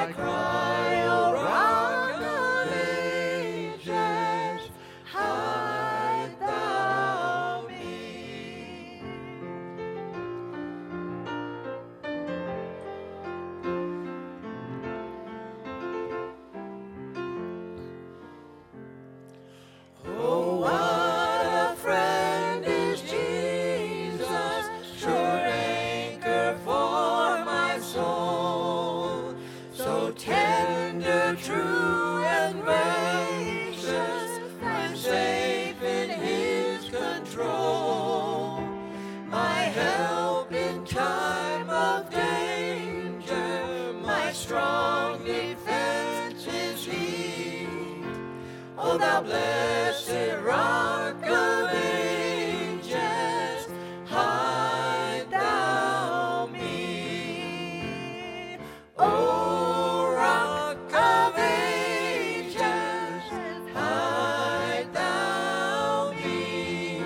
I cry, O Rock of Ages, hide thou me. Oh, what a friend is Jesus, sure anchor for my soul, so tender, true, and gracious, I'm safe in His control. My help in time of danger, my strong defense is He. O thou blessed Rock of Ages, hide thou me. O Rock of Ages, hide thou me.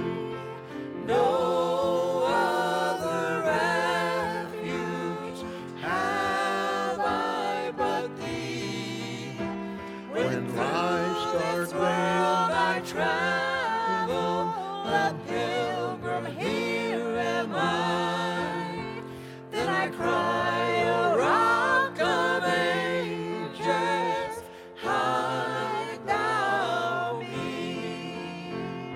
No other refuge have I but Thee. When life's dark world I travel, a pilgrim here am I. Then I cry, O Rock of Ages, hide thou me.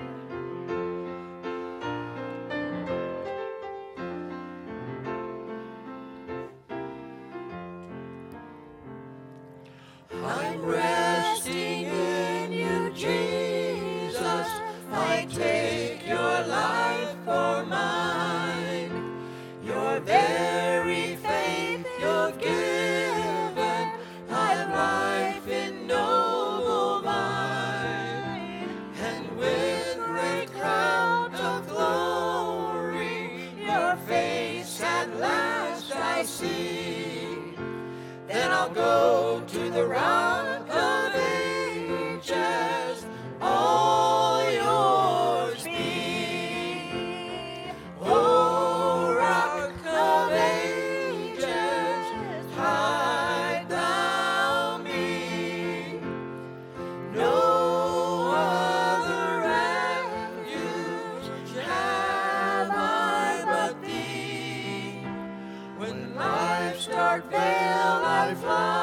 I'm resting in You, Jesus. I take Your life for mine. Your very faith You've given, I have life in noble vine. And with great crowns of glory, Your face at last I see. Then I'll go to the Rock of Ages, all Yours be. O Rock of Ages, hide thou me. No other refuge have I but Thee. When life's dark veil I fly,